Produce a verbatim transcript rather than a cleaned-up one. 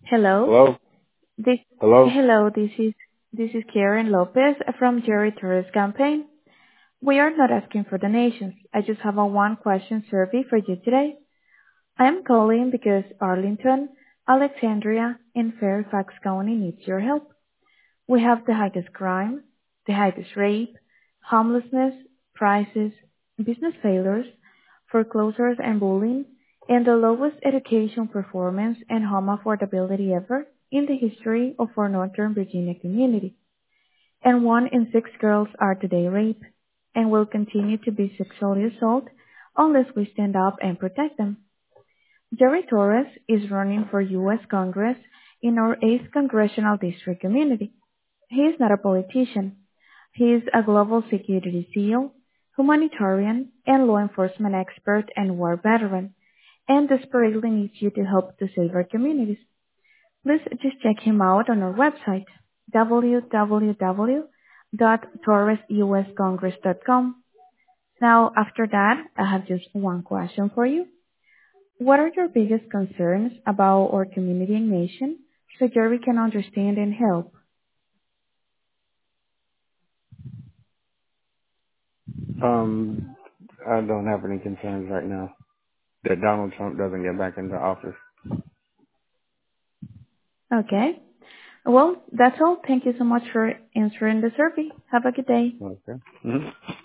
Hello. Hello? This Hello? hello. This is this is Karen Lopez from Jerry Torres campaign. We are not asking for donations. I just have a one question survey for you today. I am calling because Arlington, Alexandria, and Fairfax County needs your help. We have the highest crime, the highest rape, homelessness, prices, business failures, foreclosures and bullying, and the lowest education performance and home affordability ever in the history of our Northern Virginia community. And one in six girls are today raped and will continue to be sexually assaulted unless we stand up and protect them. Jerry Torres is running for U S Congress in our eighth Congressional District community. He is not a politician. He is a global security SEAL, humanitarian, and law enforcement expert and war veteran, and desperately needs you to help to save our communities. Please just check him out on our website, w w w dot torres u s congress dot com. Now, after that, I have just one question for you. What are your biggest concerns about our community and nation so Jerry can understand and help? Um, I don't have any concerns right now that Donald Trump doesn't get back into office. Okay. Well, that's all. Thank you so much for answering the survey. Have a good day. Okay. Mhm.